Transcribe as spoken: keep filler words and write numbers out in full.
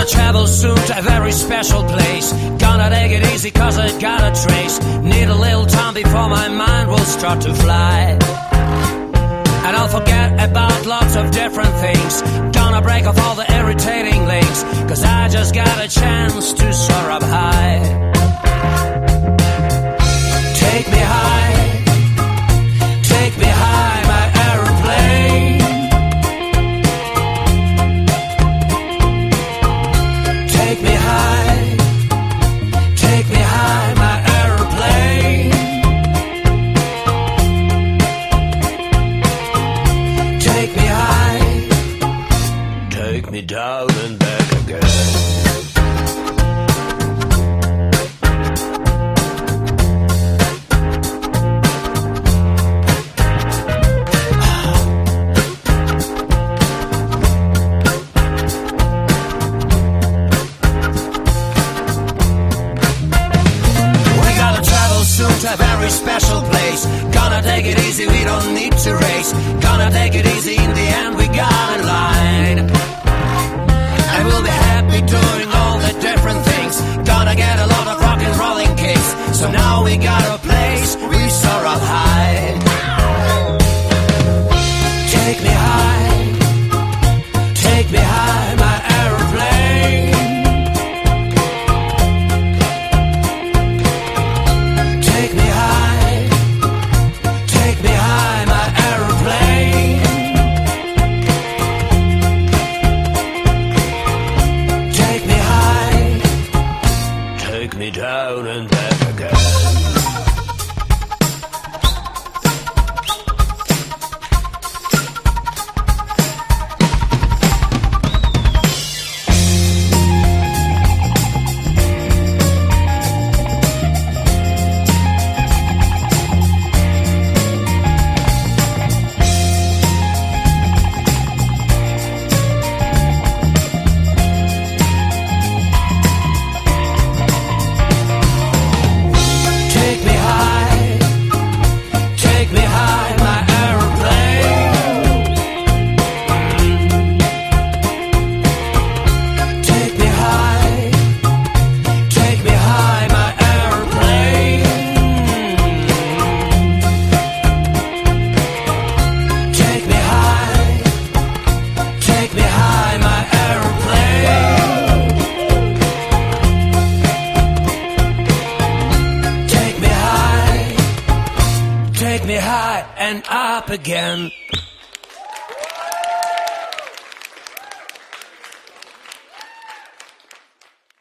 travel soon to a very special place. Gonna take it easy cause I got a trace. Need a little time before my mind will start to fly. And I'll forget about lots of different things. Gonna break off all the irritating links, cause I just got a chance to soar up high. Take me high, take me high, my aeroplane. Take me high, take me high, my aeroplane. Take me high, take me down and back again. To a very special place. Gonna take it easy, we don't need to race. Gonna take it easy, in the end we got a line. And we'll be happy doing all the different things. Gonna get a lot of rock and rolling kicks. So now we got a place, we soar up high. Take me high, take me high, my aeroplane. Take me high, take me high, my aeroplane. Take me high, take me down and back again. Take me high and up again.